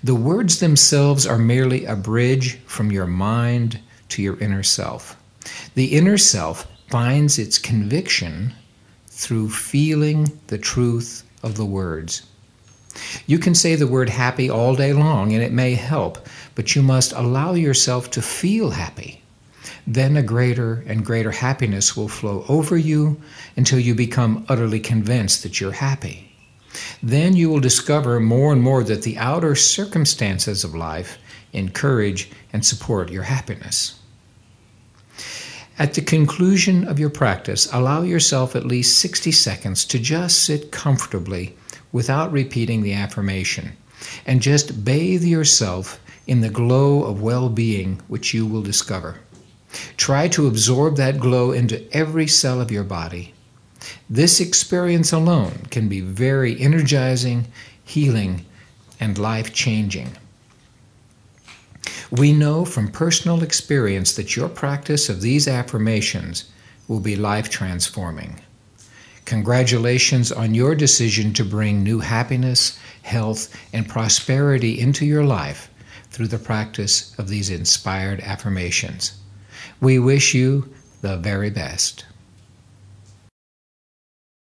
The words themselves are merely a bridge from your mind to your inner self. The inner self finds its conviction through feeling the truth of the words. You can say the word happy all day long, and it may help, but you must allow yourself to feel happy. Then a greater and greater happiness will flow over you until you become utterly convinced that you're happy. Then you will discover more and more that the outer circumstances of life encourage and support your happiness. At the conclusion of your practice, allow yourself at least 60 seconds to just sit comfortably without repeating the affirmation, and just bathe yourself in the glow of well-being which you will discover. Try to absorb that glow into every cell of your body. This experience alone can be very energizing, healing, and life-changing. We know from personal experience that your practice of these affirmations will be life-transforming. Congratulations on your decision to bring new happiness, health, and prosperity into your life through the practice of these inspired affirmations. We wish you the very best.